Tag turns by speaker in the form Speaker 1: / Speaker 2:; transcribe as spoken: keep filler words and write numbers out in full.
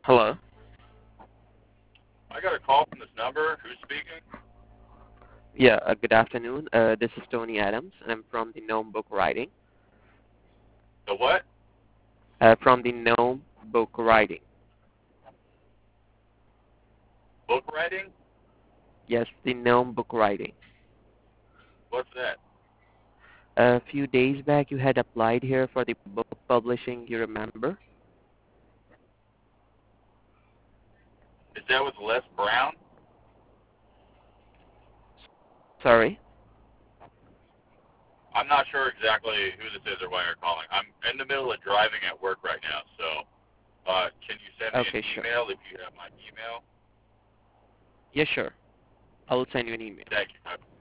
Speaker 1: Hello.
Speaker 2: I got a call from this number. Who's speaking?
Speaker 1: Yeah, uh, good afternoon. Uh, this is Tony Adams, and I'm from the Gnome Book Writing.
Speaker 2: The what?
Speaker 1: Uh, from the Gnome Book Writing.
Speaker 2: Book writing?
Speaker 1: Yes, the Gnome Book Writing.
Speaker 2: What's that?
Speaker 1: A few days back, you had applied here for the book publishing. You remember?
Speaker 2: Is that with Les Brown?
Speaker 1: Sorry.
Speaker 2: I'm not sure exactly who this is or why you're calling. I'm in the middle of driving at work right now, so uh, can you send me an
Speaker 1: Okay, sure.
Speaker 2: email if you have my email?
Speaker 1: Yeah, sure. I will send you an email.
Speaker 2: Thank you.